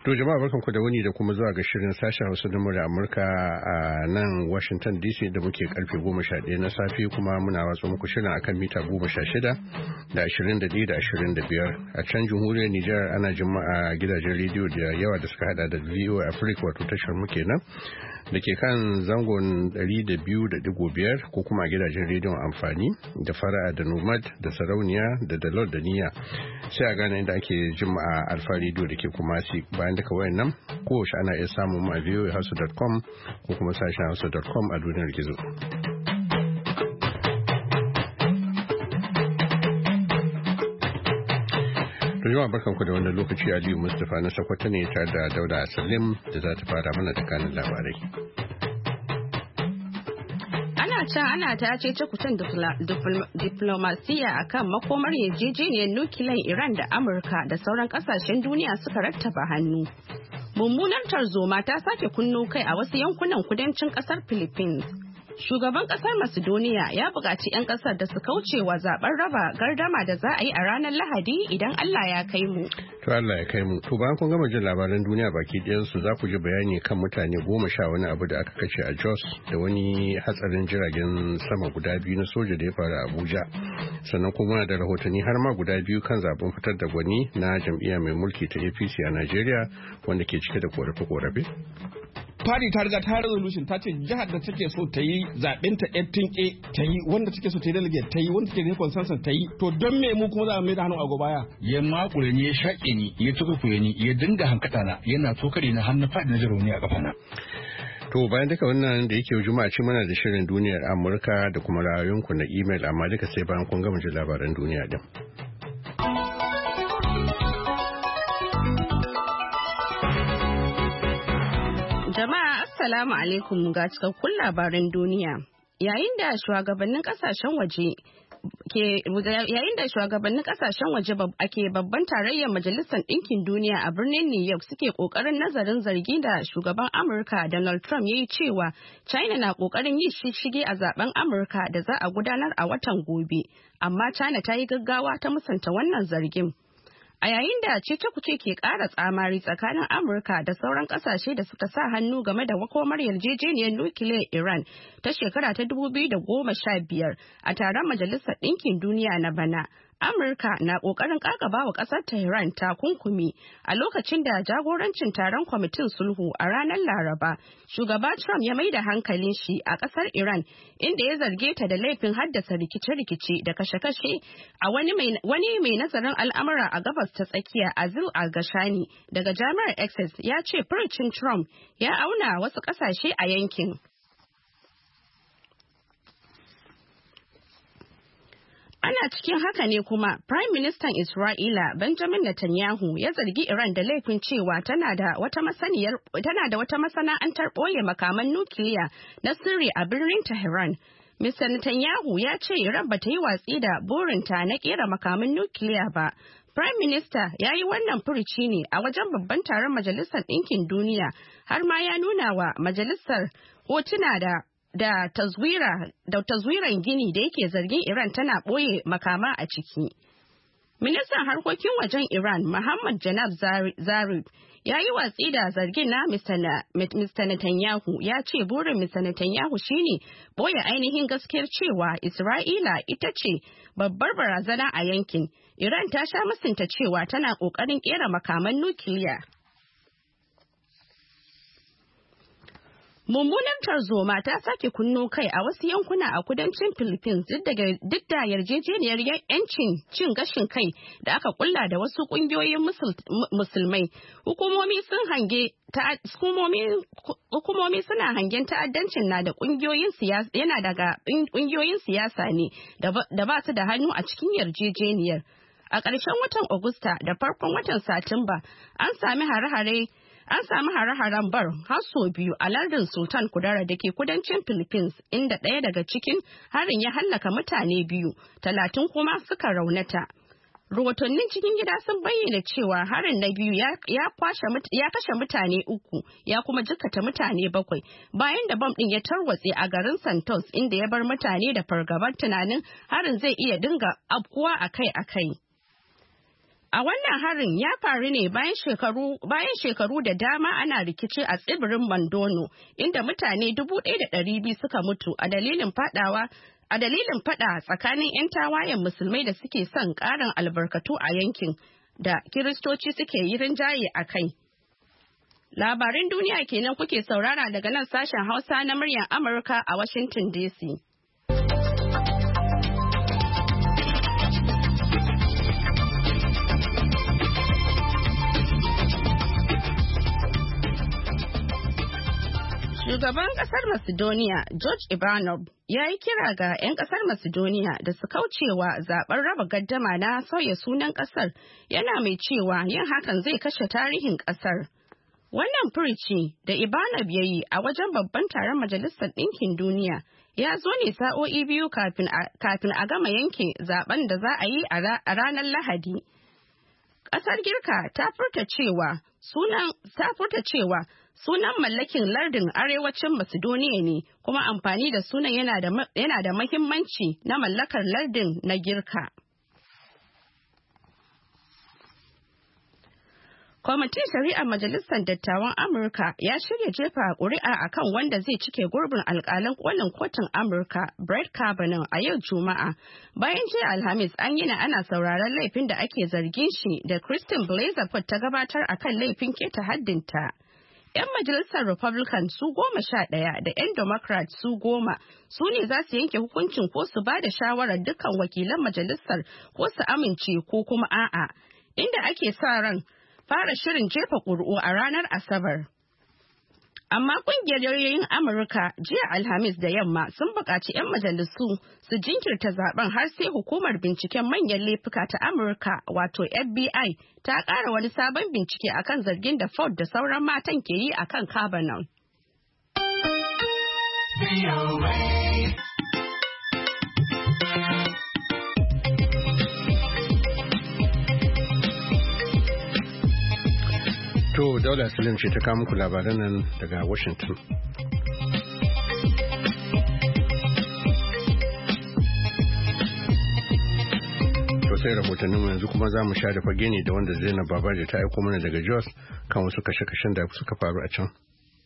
To jama'a barkanku da wani da kuma zuwa ga shirin sashen Hausa da murya Amurka a nan Washington DC da muke karfe 11 na safe kuma muna watsa muku shirin akan mita 16 da 21 da 25 a can jamhuriyar Nijar ana jima'a gidajen rediyo da yawa da suka hada da VOA Africa wato tashar mu kenan da ke kan zangon 200.5 ko kuma gidajen rediyon amfani da fara'a da nomad da sarauniya da dalot da niyya sai a gane inda ake jima'a alfa rediyo da ke kuma bayan daga wayan nan kowace ana iya samun mu a voahausa.com ko kuma sashen hausa.com a duniyar gizo. Jama'a barkanku da wannan lokaci Aliyu Mustapha na Sokoto ne tare da Dauda Salim da za ta fara mana da kanin labarai. Ana ta ce kucin diplomasiya akan makomar yarjejeniyar nukiliyar Iran da Amurka da sauran kasashen duniya suka rattaba hannu. Mummunar tarzoma ta sake kunno kai a wasu yankunan kudancin kasar Philippines. Shugaban kasar Macedonia ya buƙaci 'yan kasar da su kauce wa zaben raba gardama da za a yi a ranar Lahadi idan Allah ya kai mu. To Allah ya kai mu. To bayan kun gama jin labaran duniya baki ɗayansu za ku ji bayani kan mutane 10 wani abu da aka kashe a Jos da wani hatsarin jiragen sama guda biyu na soja da ya faru a Abuja. Sannan kuma da rahotanni har ma guda biyu kan zaben fitar da gwani na jam'iyya mai mulki ta APC a Najeriya wanda ke cike da korafe-korafe. Fari ta riga ta resolution ta ce jihar da take so ta yi zaben ta tinke ta yi wanda take so ta yi delegate ta yi wanda take da consensus ta yi to don me mu kuma za mu mai da hannu a baya. Ya makure ni ya shaƙe ni ya tukukure ni ya dinga hankata na yana tokare na hannu faɗi na jiro ni a kafana. To bayan duka wannan da yake juma'a ce mana da shirin duniyar Amurka da kuma ra'ayoyinku na email amma duka sai bayan kun gama jin labaran duniya din. Jama'a assalamu alaikum ga cikakkun labaran duniya. Yayin da shugabannin kasashen waje ake babban tarayyar Majalisar Ɗinkin Duniya a birnin New York suke ƙoƙarin nazarin zargi da shugaban Amurka Donald Trump ya yi cewa China na ƙoƙarin yin shishige a zaben Amurka da za a gudanar a watan gobe, amma China ta yi gaggawa ta musanta wannan zargin. A yayin da cece-kuce ke ƙara tsamari tsakanin Amurka da sauran ƙasashe da suka sa hannu game da makomar yarjejeniyar nukiliyar Iran ta shekara ta 2015 a taron Majalisar Ɗinkin Duniya na bana, Amurka na ƙoƙarin ƙaƙaba wa ƙasar Tehran takunkumi a lokacin da jagorancin taron kwamitin sulhu a ranar Laraba. Shugaba Trump ya mai da hankalin shi a ƙasar Iran inda ya zarge ta da laifin haddasa rikice-rikice da kashe-kashe a wani mai nazarin al'amura a gabas ta tsakiya Azil Al-Gashani daga Jami'ar Essex ya ce furucin Trump ya auna wasu ƙasashe a yankin. Ana cikin haka ne kuma Prime Minister Isra'ila Benjamin Netanyahu ya zargi Iran da laifin cewa tana da wata masana'antar ɓoye makaman nukiliya na sirri a birnin Tehran. Mr. Netanyahu ya ce Iran bata yi watsi da burinta na kera makaman nukiliya ba. Prime Minister ya yi wannan furuci ne a wajen babban taron Majalisar Ɗinkin Duniya har ma ya nuna wa majalisar hotuna da taswiran gini da yake zargin Iran tana ɓoye makama a ciki. Ministan harkokin wajen Iran Muhammad Janab Zarif ya yi watsi da zargin na Mr. Netanyahu ya ce burin Mr. Netanyahu shine ɓoye ainihin gaskiyar cewa Isra'ila ita ce babbar barazana a yankin. Iran ta sha musunta cewa tana ƙoƙarin ƙera makaman nukiliya. Mummunar tarzoma ta sake kunno kai a wasu yankuna a kudancin Philippines duk da yarjejeniyar yancin cin gashin kai da aka kulla da wasu kungiyoyin musulmai. Hukumomi suna hangen ta'addancin yana daga kungiyoyin siyasa ne da ba su da hannu a cikin yarjejeniyar. A ƙarshen watan Agusta da farkon watan Satumba an sami hare-haren bar har sau biyu a lardin Sultan Kudara da ke kudancin Philippines inda ɗaya daga cikin harin ya hallaka mutane 2, 30 kuma suka raunata. Rahotannin cikin gida sun bayyana cewa harin na biyu ya kashe mutane 3 ya kuma jikkata mutane 7 bayan da bam ɗin ya tarwatse a garin Santos inda ya bar mutane da fargabar tunanin harin zai iya dinga afkuwa akai-akai. A wannan harin ya faru ne bayan shekaru da dama ana rikici a tsibirin Mandono, inda mutane 1,200 suka mutu a dalilin fada tsakanin 'yan tawayen musulmai da suke son ƙarin albarkatu a yankin da Kiristoci suke yi rinjaye a kai. Labarin duniya kenan kuke saurara daga nan sashen Hausa na muryar Amurka a Washington DC. Shugaban kasar Macedonia, George Ivanov, ya yi kira ga 'yan kasar Macedonia da su kaucewa zaben raba gaddama na sauya sunan kasar, yana mai cewa yin hakan zai kashe tarihin kasar. Wannan furici da Ivanov ya yi a wajen babban taron Majalisar Ɗinkin Duniya ya zo ne sa'o'i biyu kafin a gama yanke zaben da za a yi a ranar Lahadi. Kasar Girka ta furta cewa sunan mallakin lardin arewacin Macedonia ne, kuma amfani da sunan yana da mahimmanci na mallakar lardin na Girka. Kwamitin Shari'ar Majalisar Dattawan Amurka ya shirya jefa ƙuri'a akan wanda zai cike gurbin alƙalan kolin kotun Amurka, Brett Kavanaugh, a yau Juma'a. Bayan jiya Alhamis an yi ana sauraron laifin da ake zargin shi da Christine Blasey Ford ta gabatar akan laifin keta haddinta. 'Yan majalisar Republican su 11 da 'yan Democrat su 10 su ne za su yanke hukuncin ko su ba da shawarar dukkan wakilan majalisar ko su amince ko kuma a'a, inda ake sa ran fara shirin jefa ƙuri'u a ranar Asabar. Amma ƙungiyar lauyoyin Amurka jiya Alhamis da yamma sun buƙaci 'yan majalisu su jinkirta zaben har sai hukumar binciken manyan laifuka ta Amurka wato FBI ta ƙara wani sabon bincike akan zargin da Ford da sauran matan ke yi akan Kavanaugh. To, Daula Salim ce ta kawo muku labaran nan daga Washington. Sai rahotanninmu yanzu kuma za mu sha da fage ne da wanda Zainab Babaji ta aiko mana daga Jos kan wasu kashe-kashen da suka faru a can.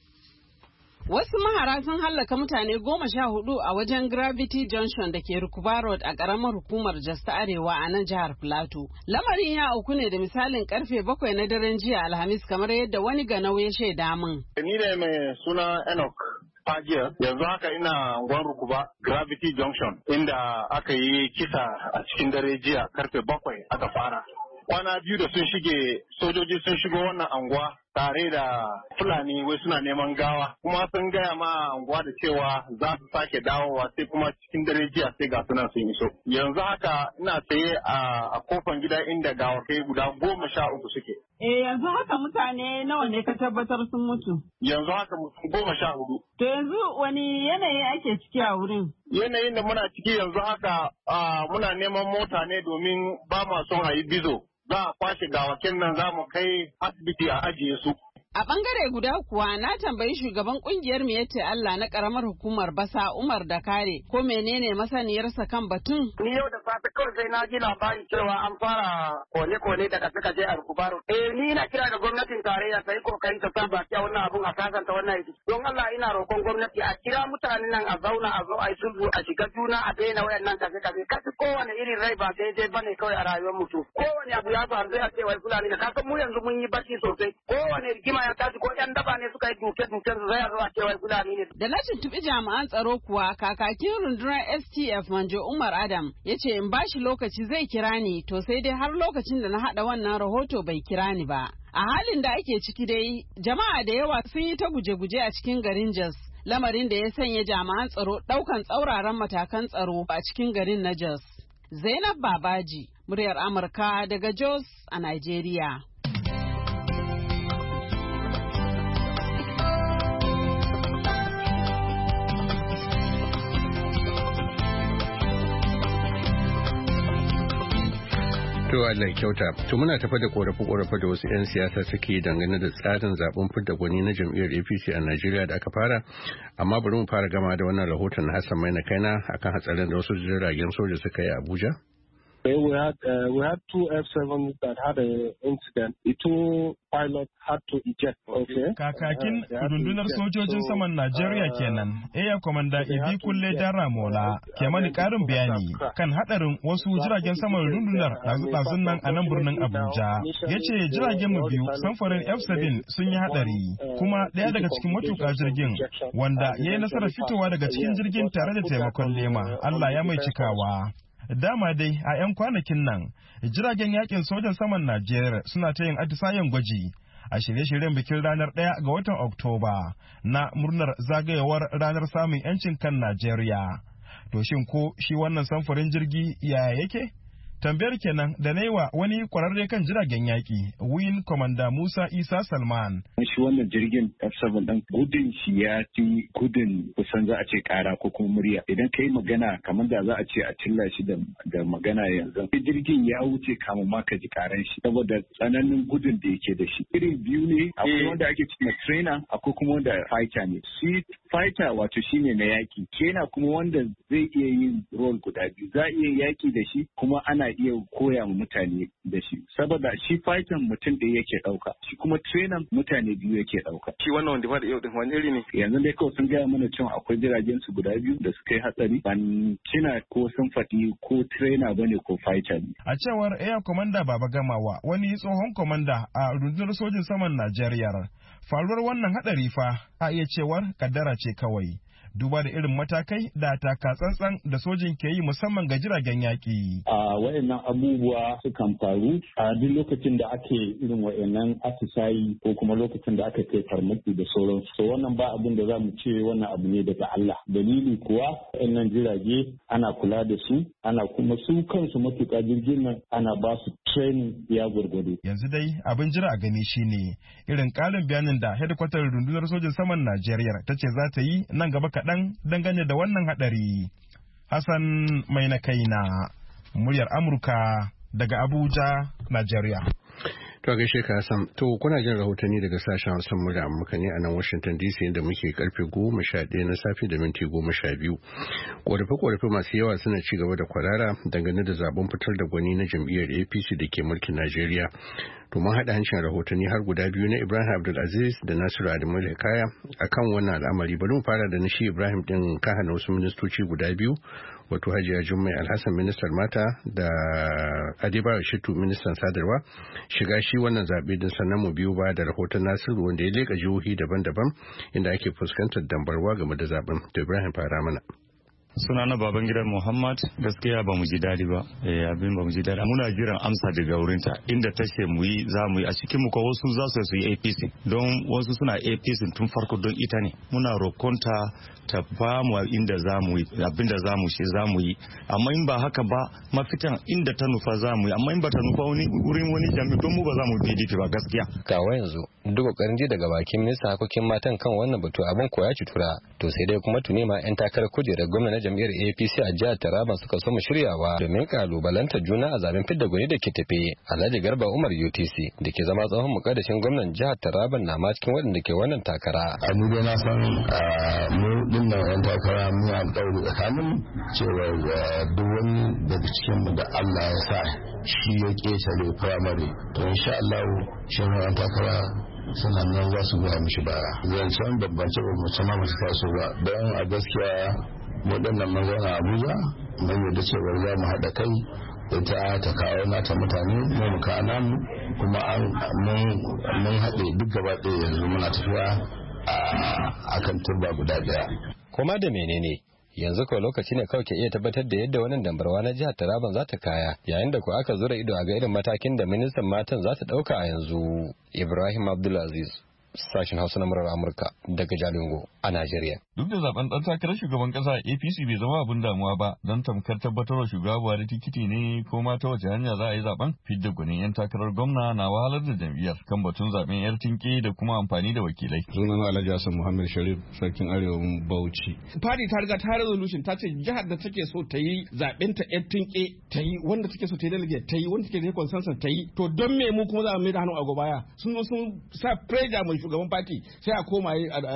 Wasu mahara sun hallaka mutane 14 a wajen Gravity Junction da ke Rukuba Road a ƙaramar hukumar Jos ta Arewa a nan jihar Plateau. Lamarin ya auku ne da misalin karfe 7 na daren jiya Alhamis kamar yadda wani ganau ya shaida min. Ni ne mai suna Enoch Fajiya, yanzu haka ina unguwar Rukuba Gravity Junction inda aka yi kisa a cikin dare jiya karfe 7 aka fara. Kwana biyu da sun shige sojoji sun shigo wannan anguwa tare da Fulani wai suna neman gawa, kuma sun gaya ma anguwa da cewa za su sake dawowa sai kuma cikin dare jiya sai ga sunan sun iso. Yanzu haka ina tsaye a kofan gida inda gawakai guda 13 suke. Yanzu haka mutane nawa ne ka tabbatar sun mutu? Yanzu haka mutum 14. To yanzu wani yanayi ake ciki a wurin? Yanayin da muna ciki yanzu haka muna neman mota ne domin ba ma son a yi bizo. Za a kwashe gawakin nan za mu kai asibiti a ajiye su. A bangare guda kuwa na tambayi shugaban kungiyar Miyetti Allah na karamar hukumar Basa Umar da Kare ko menene masaniyarsa kan batun? Ni yau da safe kawai sai na ji labarin cewa an fara kone-kone daga suka je a Rukubaro. Ni na kira da gwamnatin tarayya ta yi kokarin ta sa baki a wannan abun a kasanta wannan yaki. Don Allah ina roƙon gwamnati a kira mutanen nan a zauna a zo a yi sulhu a shiga juna a daina wayannan kafe-kafe. Kasi kowane irin rai ba daidai bane kawai a rayuwar mutum. Kowane abu ya faru sai a ce wai Fulani da kasan mu yanzu mun yi bacci sosai. Kowane rigima ya tashi ko yan daba ne suka yi duke-duken su zai zuwa cewa Fulani ne. Da na tuntuɓi jami'an tsaro kuwa kakakin rundunar STF Manjo Umar Adam ya ce in bashi lokaci zai kira ni to sai dai har lokacin da na haɗa wannan rahoto bai kira ni ba. A halin da ake ciki dai jama'a da yawa sun yi ta guje-guje a cikin garin Jos. Lamarin da ya sanya jami'an tsaro ɗaukan tsauraran matakan tsaro a cikin garin na Jos. Zainab Babaji, muryar Amurka daga Jos a Najeriya. To Allah kyauta. To muna tafa da korafe-korafe da wasu 'yan siyasa suke dangane da tsarin zaben fidda gwani na jam'iyyar APC a Najeriya da aka fara. Amma bari mu fara gama da wannan rahoton na Hassan Maina Kaina akan hatsarin da wasu jiragen soja suka yi a Abuja. We had two F-7 that had an incident. The two pilots had to eject. Okay. Kakakin rundunar sojojin saman Najeriya kenan, Air Commander Ibi Kulle Daramola ke mani karin bayani kan hadarin wasu jiragen saman rundunar ɗazu-ɗazun nan a nan birnin Abuja. Ya ce jiragen mu biyu samfurin F-7 sun yi hadari, kuma ɗaya daga cikin matuƙa jirgin wanda ya yi nasarar fitowa daga cikin jirgin tare da taimakon lema, Allah ya mai cikawa. Dama dai a 'yan kwanakin nan, jiragen yakin sojan saman Najeriya suna ta yin atisayen gwaji a shirye-shiryen bikin ranar 1 ga watan Oktoba na murnar zagayowar ranar samun 'yancin kan Najeriya. To shin ko shi wannan samfurin jirgi yaya yake? Tambayar kenan da na yi wa wani kwararre kan jiragen yaƙi, Wing Commander Musa Isa Salman. Shi wannan jirgin F7 ɗin gudun shi ya fi gudun kusan za a ce ƙara ko kuma murya. Idan ka yi magana kamar da za a ce a cilla shi da magana yanzu. Jirgin ya wuce kamun ma ka ji ƙaran shi saboda tsananin gudun da yake da shi. Irin biyu ne, akwai wanda ake cewa trainer, akwai kuma wanda fighter ne. Shi fighter wato shine na yaƙi. Trainer kuma wanda zai iya yin role guda biyu. Za a iya yaƙi da shi kuma ana iya koya wa mutane da shi saboda shi fighter mutum da yake dauka shi kuma trainer mutane biyu yake dauka shi wannan wanda ba da yau din wani iri ne yanzu dai kawai sun gaya mana cewa akwai jiragen su guda biyu da suka yi hatsari ban kina ko sun faɗi ko trainer bane ko fighter ne a cewar Air Commander Baba Gamawa wani tsohon komanda a rundunar sojin saman Najeriya faruwar wannan hadari fa a iya cewar kaddara ce kawai duba da irin matakai da taka tsantsan da sojin ke yi musamman ga jiragen yaƙi. A wayannan abubuwa sukan faru a duk lokacin da ake irin wayannan atisayi ko kuma lokacin da aka kai farmaki da sauransu. So wannan ba abin da za mu ce wannan abu ne daga Allah. Dalili kuwa wayannan jirage ana kula da su, ana kuma su kansu matuƙa jirgin nan ana ba su training ya gwargwado. Yanzu dai abin jira a gani shine irin ƙarin bayanin da hedikwatar rundunar sojin saman Najeriya ta ce za ta yi nan gaba kaɗan dangane da wannan haɗari. Hassan mai na kaina, muryar Amurka daga Abuja, Najeriya. To gaishe ka Hassan. To kuna jin rahotanni daga sashen Hausa muryar Amurka ne a nan Washington DC inda muke karfe 11 na safe da minti 12. Korafe-korafe masu yawa suna ci gaba da kwarara dangane da zaben fitar da gwani na jam'iyyar APC da ke mulkin Najeriya. To mun haɗa hancin rahotanni har guda biyu na Ibrahim Abdulaziz da Nasiru Adamu da Kaya akan wannan al'amari. Bari mu fara da na shi Ibrahim din kahana wasu ministoci guda biyu, wato Hajiya Jummai Alhassan ministan mata da Adebayo Shitu ministan sadarwa shiga shi wannan zaɓe din sannan mu biyu ba da rahoton Nasiru wanda ya leƙa jihohi daban-daban inda ake fuskantar dambarwa game da zaɓen. To Ibrahim fara mana. Sunana Babangida Muhammad, gaskiya ba mu ji dadi ba, abin ba mu ji dadi. Muna jiran amsa daga wurinta inda ta ce mu yi za mu yi a cikin mu ko wasu za su yi APC don wasu suna APC tun farko don ita ne. Muna rokonta ta ba mu inda za mu yi abinda za mu shi za mu yi, amma in ba haka ba mafitan inda ta nufa za mu yi, amma in ba ta nufa wurin wani jami'i don mu ba za mu PDP ba gaskiya. Kawa yanzu duk kokarin ji daga bakin minista harkokin matan kan wannan batu abin koya ci tura, to sai dai kuma tuni ma 'yan takarar kujerar gwamnati jam'iyyar APC a jihar Taraba suka so mu shiryawa domin kalubalanta juna a zaben fidda gwani da ke tafe. Alhaji Garba Umar UTC da ke zama tsohon mukaddashin gwamnan jihar Taraba na ma cikin waɗanda ke wannan takara. A ni dai na san mu dinnan 'yan takara mu a ɗaure tsakanin cewa duk wani daga cikin mu da Allah ya sa shi ya ƙetare firamare to insha Allah shi 'yan takara suna nan za su goya mishi baya. Zancen bambance ma masu taso ba don a gaskiya waɗannan mazauna Abuja mun yadda cewar za mu haɗa kai ita ta kawo nata mutane mu kawo namu kuma mun haɗe duk gaba ɗaya yanzu muna tafiya a kan turba guda ɗaya. Kuma da menene yanzu kawai lokaci ne kawai ke iya tabbatar da yadda wannan dambarwa na jihar Taraban za ta kaya yayin da ko aka zura ido a ga irin matakin da ministan matan za ta ɗauka a yanzu. Ibrahim Abdulaziz, sashen Hausa na murar Amurka daga Jalingo a Najeriya. Duk da zaben ɗan takarar shugaban ƙasa APC bai zama abin damuwa ba don tamkar tabbatarwa shugaba Buhari tikiti ne ko ma ta wace hanya za a yi zaben, fidda gwanin 'yan takarar gwamna na wahalar da jam'iyyar kan batun zaben 'yar tinke da kuma amfani da wakilai. Sunan Alhaji Hassan Muhammad Sharif, sarkin Arewa Bauchi. Fadi ta riga ta resolution ta ce jihar da take so ta yi zaben ta 'yar tinke ta yi, wanda take so ta yi delegate ta yi, wanda take da consensus ta yi, to don me mu kuma za mu mai da hannu a gobaya sun zo sun sa pressure mu shugaban party sai a koma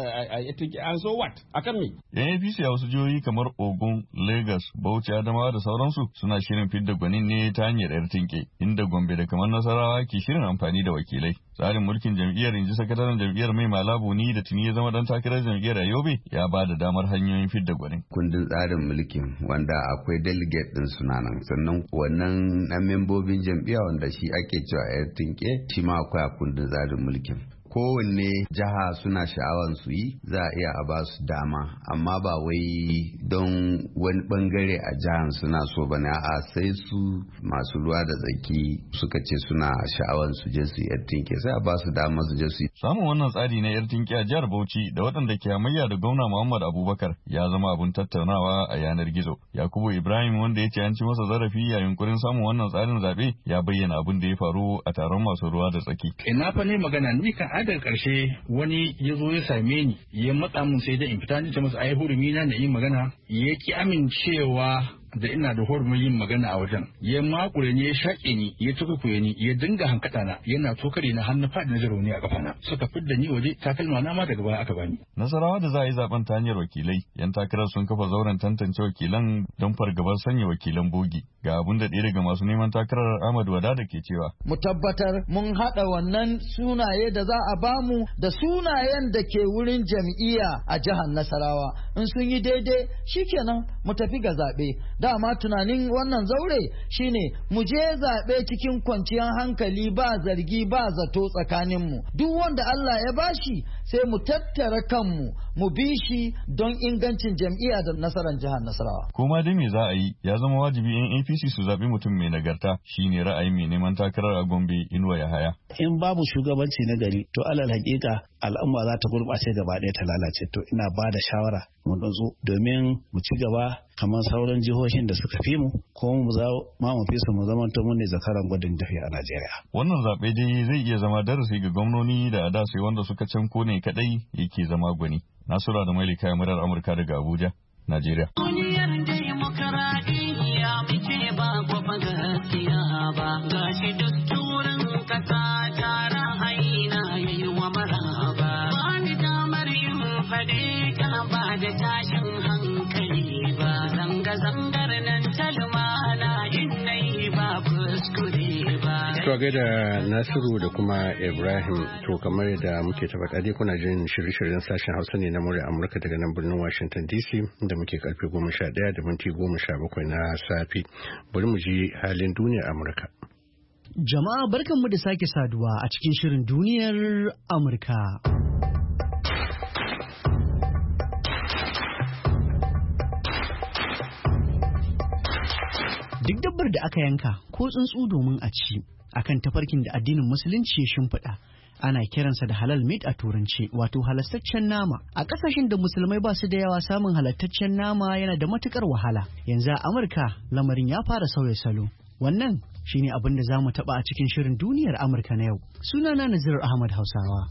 a tinke an so what akan me. Yan APC a wasu jihohi kamar Ogun, Lagos, Bauchi, Adamawa da sauransu suna shirin fidda gwanin ne ta hanyar yar tinke, inda Gombe da kamar Nasarawa ke shirin amfani da wakilai. Tsarin mulkin jam'iyyar inji sakataren jam'iyyar Mai Malabu ni da tuni ya zama dan takarar jam'iyyar Yobe ya ba da damar hanyoyin fidda gwanin. Kundin tsarin mulkin wanda akwai delegate din suna nan, sannan wannan na membobin jam'iyya wanda shi ake cewa yar tinke shi ma akwai a kundin tsarin mulkin. Kowanne jiha suna sha'awar su yi za a iya a ba su dama, amma ba wai don wani bangare a jihar suna so ba ne, a sai su masu ruwa da tsaki suka ce suna sha'awar su je su yar tinke sai a ba su dama su je su yi. Samun wannan tsari na yar tinke a jihar Bauchi da waɗanda ke hamayya da gwamna Muhammad Abubakar ya zama abun tattaunawa a yanar gizo. Yakubu Ibrahim wanda ya ce an ci masa zarafi a yunkurin samun wannan tsarin zaɓe ya bayyana abin da ya faru a taron masu ruwa da tsaki. Ina fa ne magana ni kan daga ƙarshe wani ya zo ya same ni ya matsa mun sai da in fita ni ce masa ai hurumi na yin magana ya ki amincewa da ina da hurumin yin magana a wajen ya makure ni ya shaƙe ni ya tukukuye ni ya dinga hankata na yana tokare na hannu faɗi na jaro ne a kafana suka fidda ni waje takalma na ma daga baya aka bani. Nasarawa da za a yi zaben ta hanyar wakilai yan takarar sun kafa zauren tantance wakilan don fargabar sanya wakilan bogi ga abun da ɗaya daga masu neman takarar Ahmad Wada da ke cewa. Mu tabbatar mun haɗa wannan sunaye da za a bamu da sunayen da ke wurin jam'iyya a jihar Nasarawa in sun yi daidai shikenan mu tafi ga zaɓe. Dama tunanin wannan zaure shine mu je zaɓe cikin kwanciyar hankali ba zargi ba zato tsakaninmu. Duk wanda Allah ya bashi sai mu tattara kanmu mu bi shi don ingancin jam'iyya da nasarar jihar Nasarawa. Koma dai me za a yi ya zama wajibi yan APC su zaɓi mutum mai nagarta shine ra'ayin mai neman takarar a Gombe Inuwa Yahaya. In babu shugabanci na gari to alal hakika al'umma za ta gurɓace gaba ɗaya ta lalace, to ina ba da shawara mu nutsu domin mu ci gaba kamar sauran jihohin da suka fi mu ko mu fi su mu zama to mun ne zakaran gwadin tafiya a Najeriya. Wannan zaɓe dai zai iya zama darasi ga gwamnoni da ada sai wanda suka canko ne kadai yake zama gwani. Nasura da Mailika murar Amurka daga Abuja, Najeriya. To gaida Nasiru da kuma Ibrahim, to kamar yadda muke taɓa dai kuna jin shirye-shiryen sashen Hausa ne na murya Amurka daga nan birnin Washington DC da muke karfe 11 da minti 17 na safe. Bari mu ji halin duniyar Amurka. Jama'a barkanmu da sake saduwa a cikin shirin duniyar Amurka. Duk dabbar da aka yanka ko tsuntsu domin a ci akan tafarkin da addinin musulunci ya shimfiɗa ana kiransa da halal meat a turanci, wato halastaccen nama. A ƙasashen da musulmai ba su da yawa samun halastaccen nama yana da matukar wahala. Yanzu a Amurka lamarin ya fara sauya salo. Wannan shine abin da za mu taɓa a cikin shirin duniyar Amurka na yau. Sunana Nazir Ahmad Hausawa.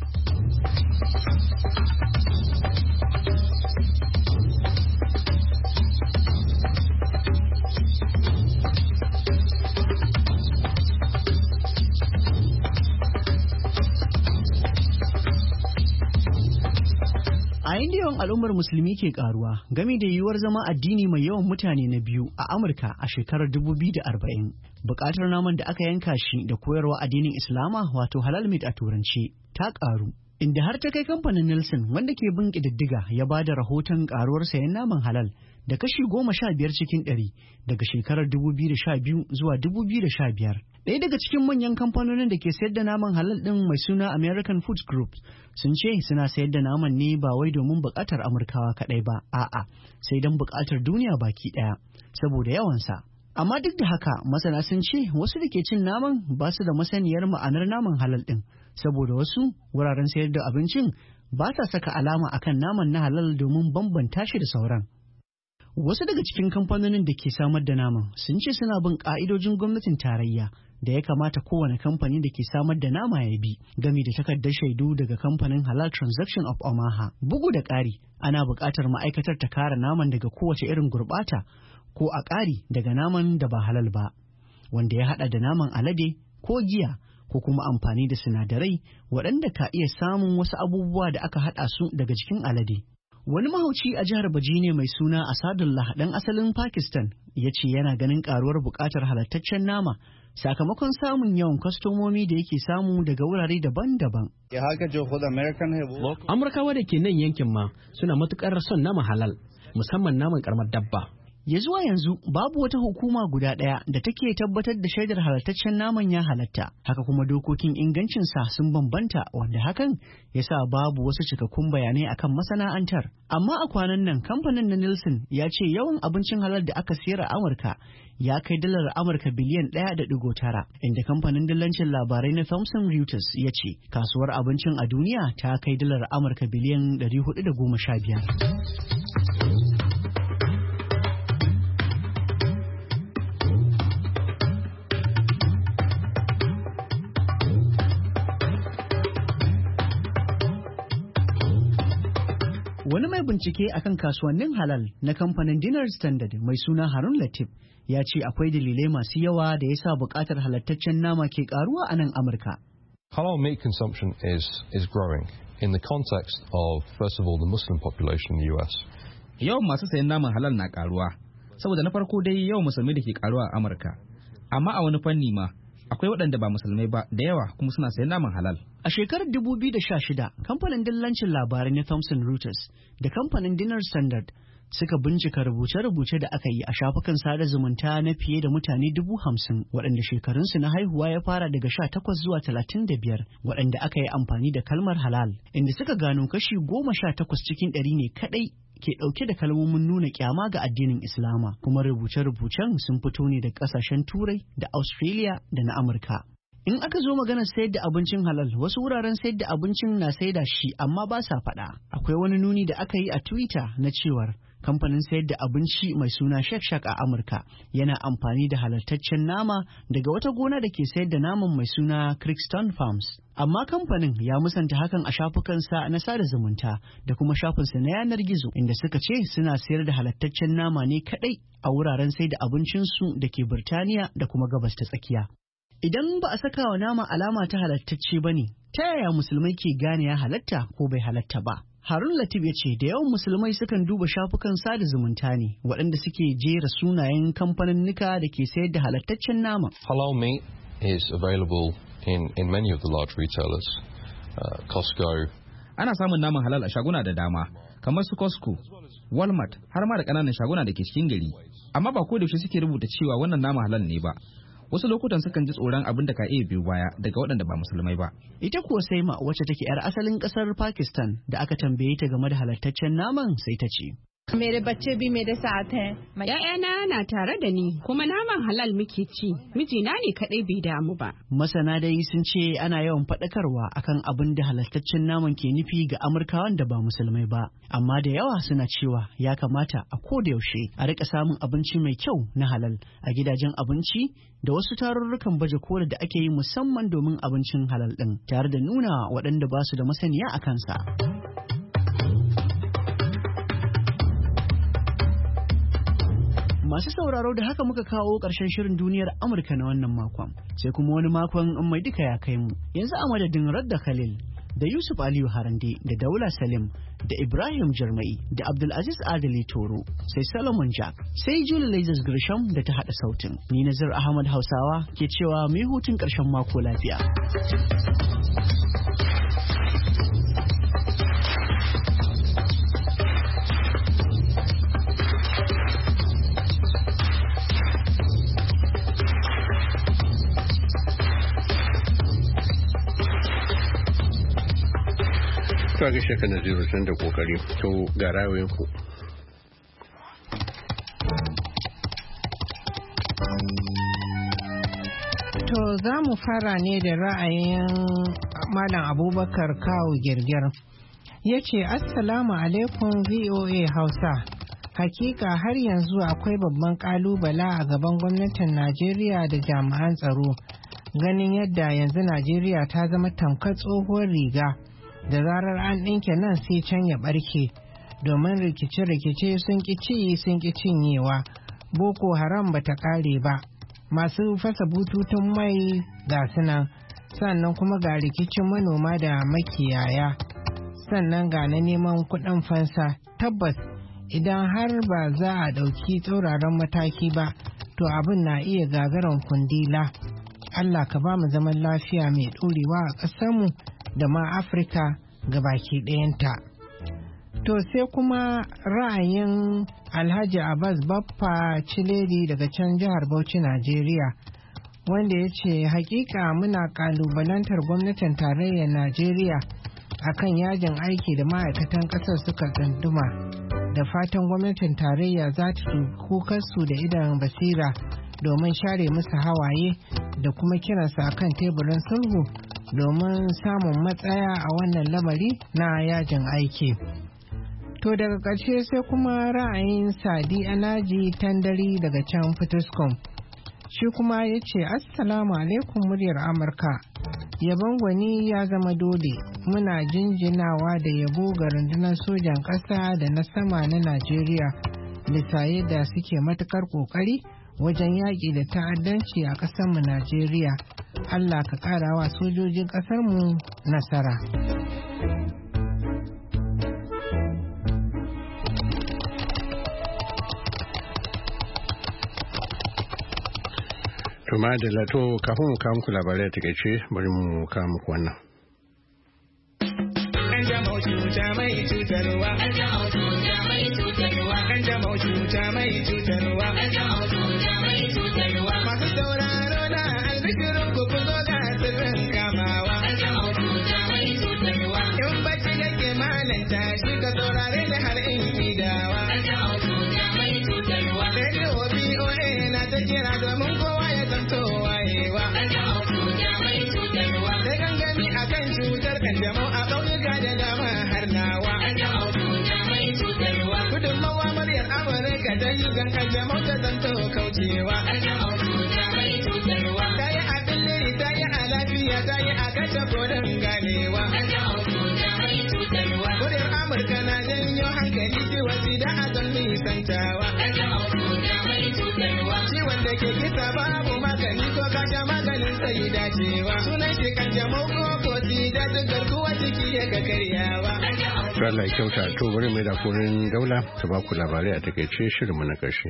A inda yawan al'ummar musulmi ke karuwa game da yiwuwar zama addini mai yawan mutane na biyu a Amurka a shekarar 2040, bukatar naman da aka yanka shi da koyarwa addinin Islama wato halal meat a turanci ta karu. Inda har ta kai kamfanin Nielsen wanda ke bin ƙididdiga ya ba da rahoton karuwar sayan naman halal da kashi 15 cikin 100 daga shekarar 2012 zuwa 2015. Ɗaya daga cikin manyan kamfanonin da ke sayar da naman halal ɗin mai suna American Foods Group sun ce suna sayar da naman ne ba wai domin buƙatar Amurkawa kaɗai ba, a'a sai don buƙatar duniya baki ɗaya saboda yawansa. Amma duk da haka masana sun ce wasu da ke cin naman ba su da masaniyar ma'anar naman halal ɗin, saboda wasu wuraren sayar da abincin ba sa saka alama akan naman na halal domin bambanta shi da sauran. Wasu daga cikin kamfanonin da ke samar da naman sun ce suna bin ƙa'idojin gwamnatin tarayya da ya kamata kowane kamfani da ke samar da nama ya bi, gami da takardar shaidu daga kamfanin Halal Transaction of Omaha. Bugu da ƙari, ana buƙatar ma'aikatar ta kare naman daga kowace irin gurɓata ko a ƙari daga naman da ba halal ba, wanda ya haɗa da naman alade ko giya ko kuma amfani da sinadarai waɗanda ka iya samun wasu abubuwa da aka haɗa su daga jikin alade. Wani mahauci a jihar Bajine mai suna Asadullah ɗan asalin Pakistan ya ce yana ganin ƙaruwar buƙatar halattaccen nama sakamakon samun yawan kwastomomi da yake samu daga wurare daban-daban. Amurkawa da ke nan yankin ma suna matuƙar son nama halal, musamman naman ƙaramar dabba. Ya zuwa yanzu babu wata hukuma guda ɗaya da take tabbatar da shaidar halattaccen naman ya halatta. Haka kuma dokokin ingancinsa sun bambanta wanda hakan ya sa babu wasu cikakkun bayanai akan masana'antar. Amma a kwanan nan kamfanin na Nielsen ya ce yawan abincin halal da aka siyar a Amurka ya kai dalar Amurka biliyan 1.9, inda kamfanin dillancin labarai na Thomson Reuters ya ce kasuwar abincin a duniya ta kai dalar Amurka biliyan 415. Wani mai bincike akan kasuwannin halal na kamfanin Dinar Standard mai suna Harun Latif ya ce akwai dalilai masu yawa da ya sa buƙatar halattaccen nama ke ƙaruwa a nan Amurka. Halal meat consumption is growing in the context of, first of all, the Muslim population in the US. Yawan masu sayan naman halal na ƙaruwa, saboda na farko dai yawan musulmai da ke ƙaruwa a Amurka. Amma a wani fanni ma, akwai waɗanda ba musulmai ba da yawa kuma suna sayan naman halal. A shekarar 2016, kamfanin dillancin labarai na Thomson Reuters da kamfanin Dinar Standard suka bincika rubuce-rubuce da aka yi a shafukan sada zumunta na fiye da mutane 50,000 waɗanda shekarunsu na haihuwa ya fara daga 18 zuwa 35 waɗanda aka yi amfani da kalmar halal, inda suka gano kashi 18 cikin 100 ne kaɗai ke ɗauke da kalmomin nuna kyama ga addinin Islama, kuma rubuce-rubucen sun fito ne da ƙasashen Turai da Australia da na Amurka. In aka zo maganar sayar da abincin halal, wasu wuraren sayar da abincin na saida shi amma ba sa faɗa. Akwai wani nuni da aka yi a Twitter na cewar kamfanin sayar da abinci mai suna Shake Shack a Amurka yana amfani da halaltaccen nama daga wata gona da ke sayar da naman mai suna Crookston Farms. Amma kamfanin ya musanta hakan a shafukansa na sada zumunta da kuma shafinsa na yanar gizo, inda suka ce suna sayar da halattaccen nama ne kaɗai a wuraren sayar da abincinsu da ke Birtaniya da kuma Gabas ta Tsakiya. Idan ba a saka wa nama alama ta halattacce ba ne, ta yaya musulmai ke gane ya halatta ko bai halatta ba? Harun Latif ya ce da yawan musulmai sukan duba shafukan sada zumunta ne waɗanda suke jera sunayen kamfaninnika da ke sayar da halattaccen nama. Halal meat is available in many of the large retailers, Costco. Ana samun naman halal a shaguna da dama, kamar su Costco, Walmart, har ma da ƙananan shaguna da ke cikin gari. Amma ba ko da yaushe suke rubuta cewa wannan nama halal ne ba. Wasu lokutan sukan ji tsoron abin da ka iya biyu baya daga waɗanda ba musulmai ba. Ita kuwa Saima, wacce take 'yar asalin ƙasar Pakistan, da aka tambaye ta game da halattaccen naman, sai ta ce. मेरे बच्चे भी मेरे साथ हैं. ‘Ya'yana na tare da ni kuma naman halal muke ci, mijina ne kaɗai bai damu ba. Masana dai sun ce ana yawan faɗakarwa akan abin da halattaccen naman ke nufi ga Amurkawan da ba musulmai ba, amma da yawa suna cewa ya kamata a koda yaushe a rika samun abinci mai kyau na halal a gidajen abinci da wasu tarurrukan baje koli da ake yi musamman domin abincin halal ɗin, tare da nuna waɗanda ba su da masaniya a kansa. Masu sauraro, da haka muka kawo ƙarshen shirin duniyar Amurka na wannan makon, sai kuma wani makon in mai duka ya kai mu. Yanzu a madadin Radda Khalil da Yusuf Aliyu Harande da Daula Salim da Ibrahim Jarmai da Abdulaziz Adali Toro sai Solomon Jack sai Julie Lazarus Grisham da ta haɗa sautin. Ni Nazir Ahmad Hausawa ke cewa mu yi hutun ƙarshen mako lafiya. Ka ga shaka Naziru tun da kokari, to ga ra'ayoyinku. To za mu fara ne da ra'ayin Malam Abubakar Kawu Girgir. Ya ce, Assalamu alaikum VOA Hausa. Hakika har yanzu akwai babban kalubala a gaban gwamnatin Najeriya da jami'an tsaro. Ganin yadda yanzu Najeriya ta zama tamkar tsohuwar riga. Da zarar an ɗinke nan sai can ya ɓarke, domin rikice-rikice sun ƙi ci sun ƙi cinyewa, Boko Haram ba ta ƙare ba, masu fasa bututun mai ga sunan, sannan kuma ga rikicin manoma da makiyaya, sannan ga na neman kuɗin fansa. Tabbas idan har ba za a ɗauki tsauraran mataki ba, to abin na iya gagaran kundila. Allah ka ba mu zaman lafiya mai ɗorewa a ƙasarmu da ma Afirka gabaki ɗayanta. To sai kuma ra'ayin Alhaji Abbas Baffa Cileri daga can jihar Bauchi, Najeriya, wanda ya ce hakika muna kalubalantar gwamnatin tarayyar Najeriya akan yajin aiki da ma'aikatan ƙasar suka tsunduma. Da fatan gwamnatin tarayya za ta kukarsu da idan basira domin share musu hawaye da kuma kiransu akan teburin sulhu domin samun matsaya a wannan lamari na yajin aiki. To daga ƙarshe sai kuma ra'ayin Sadi Anaji Tandari daga can Fitiskum. Shi kuma ya ce Assalamu alaikum muryar Amurka. Yabon gwani ya zama dole. Muna jinjinawa da yabo ga rundunar sojan ƙasa da na sama na Najeriya bisa yadda suke matukar ƙoƙari wajen yaƙi da ta'addanci a ƙasarmu Najeriya. Allah ka ƙara wa sojojin ƙasarmu nasara. To madalla, to kafin mu kawo muku labarai a takaice bari mu kawo muku wannan. Kanjamau cuta mai cutarwa. Kanjamau cuta mai cutarwa. Kanjamau cuta mai cutarwa. Kanjamau cuta mai cutarwa. Masu sauraro na albishirin ku ku zo ga sirrin kamawa. Kanjamau cuta mai cutarwa. In bacci yake malanta shi ka saurare da har in idawa. Kanjamau cuta mai cutarwa. Radio BOA na ta kira domin kowa ya zanto wayewa. Kanjamau cuta mai cutarwa. Sai gangami akan cutar kanjamau a ƙauyuka da dama har nawa. Kanjamau cuta mai cutarwa. Gudunmawa muryar Amurka ta yi gan kanjamau ta zanto kaucewa. Kanjamau cuta mai cutarwa. Ta yi a billiri, ta yi a lafiya, ta yi a kashe kodin ganewa. Kanjamau cuta mai cutarwa. Muryar Amurka na janyo hankali ciwon sida a san nisantawa. Kanjamau cuta mai cutarwa. Ciwon da ke kisa babu magani ko kasha maganin sai dacewa. Sunan shi kanjamau ko sida duk garkuwa jiki ya ga karyawa. Allah ya kyauta, to bari mai da kurin Daula ta ba ku labarai a takaice shirinmu na ƙarshe.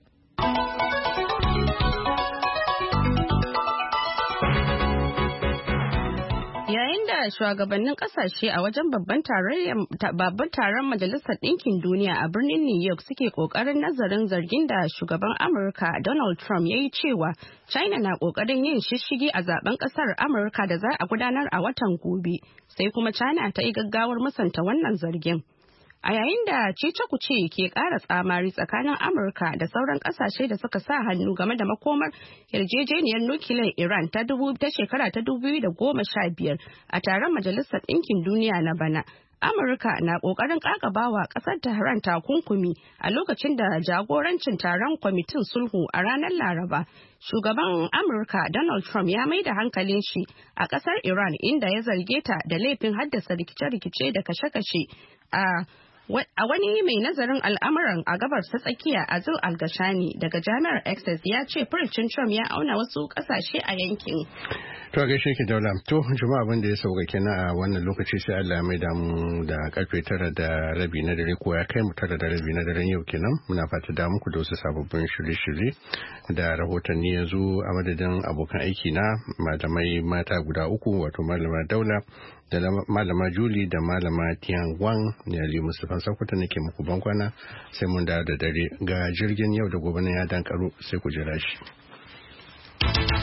Yayin da shugabannin kasashe a wajen babban taron Majalisar Ɗinkin Duniya a birnin New York suke ƙoƙarin nazarin zargin da shugaban Amurka Donald Trump ya yi cewa China na ƙoƙarin yin shishigi a zaben ƙasar Amurka da za a gudanar a watan gobe, sai kuma China ta yi gaggawar musanta wannan zargin. A yayin da cece-kuce ke ƙara tsamari tsakanin Amurka da sauran ƙasashe da suka sa hannu game da makomar yarjejeniyar nukiliyar Iran ta shekara ta 2015 a taron Majalisar Ɗinkin Duniya na bana, Amurka na ƙoƙarin ƙaƙabawa ƙasar Tehran takunkumi a lokacin da jagorancin taron kwamitin sulhu a ranar Laraba. Shugaban Amurka Donald Trump ya mai da hankalin shi a ƙasar Iran inda ya zarge ta da laifin haddasa rikice-rikice da kashe-kashe a wani mai nazarin al'amuran a gabar ta tsakiya Azul Al-Gashani daga Jami'ar Essex ya ce furucin Trump ya auna wasu kasashe a yankin. To gaishe ki Daula. To jama'a abin da ya sauka kenan a wannan lokaci sai Allah ya maida mu da karfe 9:30 na dare ko ya kai mu 9:30 na daren yau kenan. Muna fata da muku da wasu sababbin shirye-shirye da rahotanni yanzu a madadin abokan aiki na malamai mata guda uku wato malama Daula da malama Julie da malama Tiangwang ne Ali Mustapha Sakuta nake muku bankwana sai mun da dare ga jirgin yau da gobe na ya dankaro sai ku jira shi.